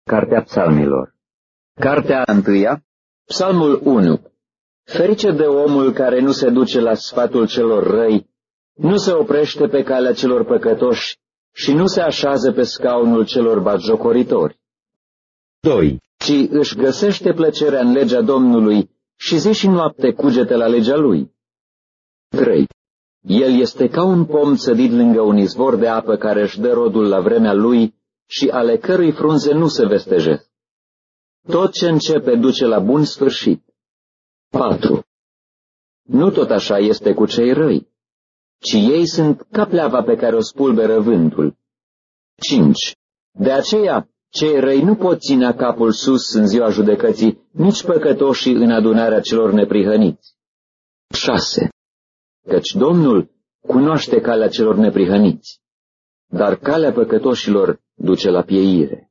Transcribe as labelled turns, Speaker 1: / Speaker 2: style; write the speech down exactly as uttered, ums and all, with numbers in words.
Speaker 1: Cartea Psalmilor.
Speaker 2: Cartea întâia,
Speaker 1: Psalmul unu. Ferice de omul care nu se duce la sfatul celor răi, nu se oprește pe calea celor păcătoși și nu se așează pe scaunul celor batjocoritori.
Speaker 2: doi.
Speaker 1: Ci își găsește plăcerea în legea Domnului și zi și noapte cugete la legea lui. trei. El este ca un pom sădit lângă un izvor de apă care își dă rodul la vremea lui și ale cărui frunze nu se vestejesc. Tot ce începe duce la bun sfârșit. patru. Nu tot așa este cu cei răi, ci ei sunt ca pleava pe care o spulberă vântul. cinci. De aceea, cei răi nu pot ține capul sus în ziua judecății, nici păcătoșii în adunarea celor neprihăniți. șase. Căci Domnul cunoaște calea celor neprihăniți, dar calea păcătoșilor duce la pieire.